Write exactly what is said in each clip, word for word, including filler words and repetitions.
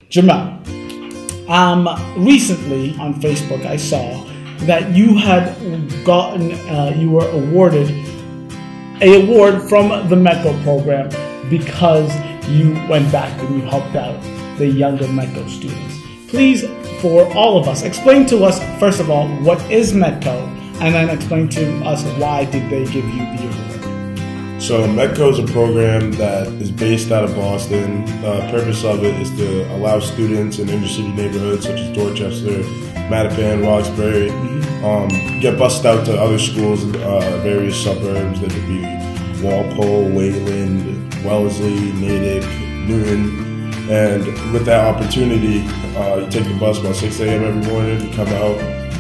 Jamel, um, recently on Facebook I saw that you had gotten, uh, you were awarded a award from the METCO program because you went back and you helped out the younger METCO students. Please, for all of us, explain to us, first of all, what is METCO, and then explain to us why did they give you the award. So METCO is a program that is based out of Boston. The uh, purpose of it is to allow students in inner city neighborhoods such as Dorchester, Mattapan, Roxbury, mm-hmm. um, get bused out to other schools in uh, various suburbs. They could be Walpole, Wayland, Wellesley, Natick, Newton. And with that opportunity, uh, you take the bus about six a.m. every morning, you come out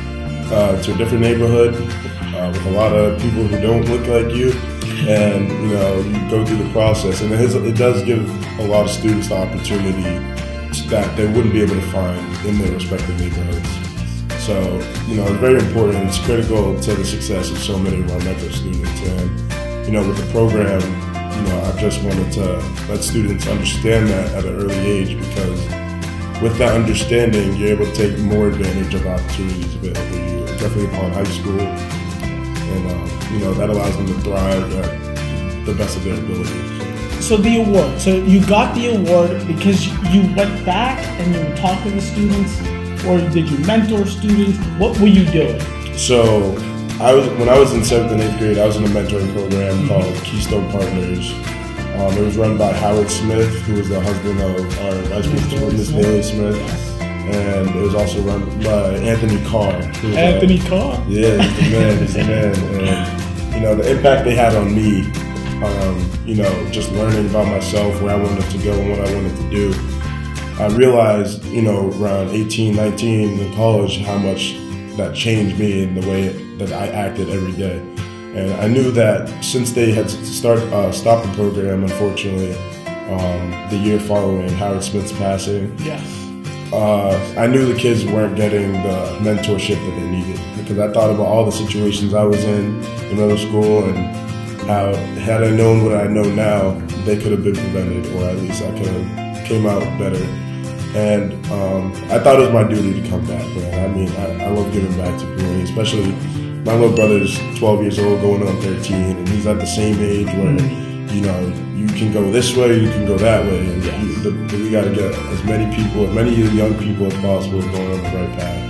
uh, to a different neighborhood uh, with a lot of people who don't look like you, and you know you go through the process. And it, is, it does give a lot of students the opportunity that they wouldn't be able to find in their respective neighborhoods. So, you know, it's very important. It's critical to the success of so many of our METCO students. And, you know, with the program, you know, I just wanted to let students understand that at an early age, because with that understanding, you're able to take more advantage of opportunities available to you, definitely upon high school. And, um, you know, that allows them to thrive at the best of their ability. So the award, so you got the award because you went back and you talked to the students, or did you mentor students? What were you doing? So I was when I was in seventh and eighth grade, I was in a mentoring program mm-hmm. called Keystone Partners. Um, it was run by Howard Smith, who was the husband of our vice principal, Miss Bailey Smith. And it was also run by Anthony Carr. Anthony a, Carr? Yeah, he's the man, he's the man. And, you know, the impact they had on me, um, you know, just learning about myself, where I wanted to go and what I wanted to do. I realized, you know, around eighteen, nineteen in college, how much that changed me in the way that I acted every day. And I knew that since they had start, uh, stopped the program, unfortunately, um, the year following Howard Smith's passing, yes. uh, I knew the kids weren't getting the mentorship that they needed, because I thought about all the situations I was in in middle school, and how had I known what I know now, they could have been prevented, or at least I could have came out better. And um, I thought it was my duty to come back, man. I mean, I, I love giving back to community, especially my little brother's twelve years old, going on thirteen, and he's at the same age where, mm-hmm. you know, you can go this way, you can go that way, and yes. you, the, we got to get as many people, as many young people as possible going on the right path.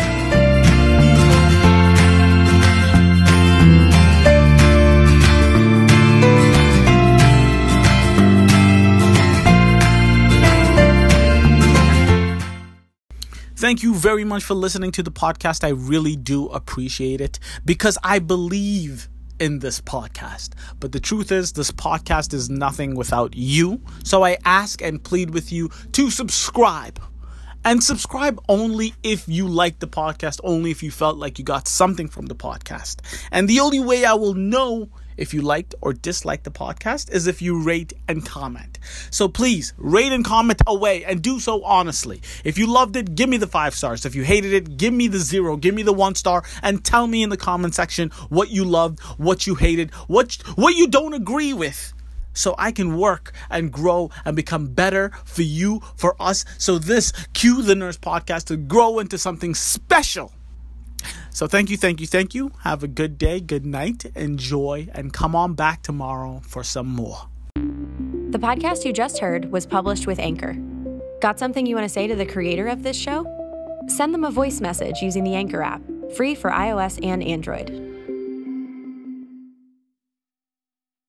Thank you very much for listening to the podcast. I really do appreciate it, because I believe in this podcast. But the truth is, this podcast is nothing without you. So I ask and plead with you to subscribe. And subscribe only if you like the podcast, only if you felt like you got something from the podcast. And the only way I will know if you liked or disliked the podcast is if you rate and comment. So please, rate and comment away, and do so honestly. If you loved it, give me the five stars. If you hated it, give me the zero, give me the one star, and tell me in the comment section what you loved, what you hated, what, what you don't agree with, so I can work and grow and become better for you, for us, so this Q the Nurse podcast to grow into something special. So thank you, thank you, thank you. Have a good day, good night, enjoy, and come on back tomorrow for some more. The podcast you just heard was published with Anchor. Got something you want to say to the creator of this show? Send them a voice message using the Anchor app, free for iOS and Android.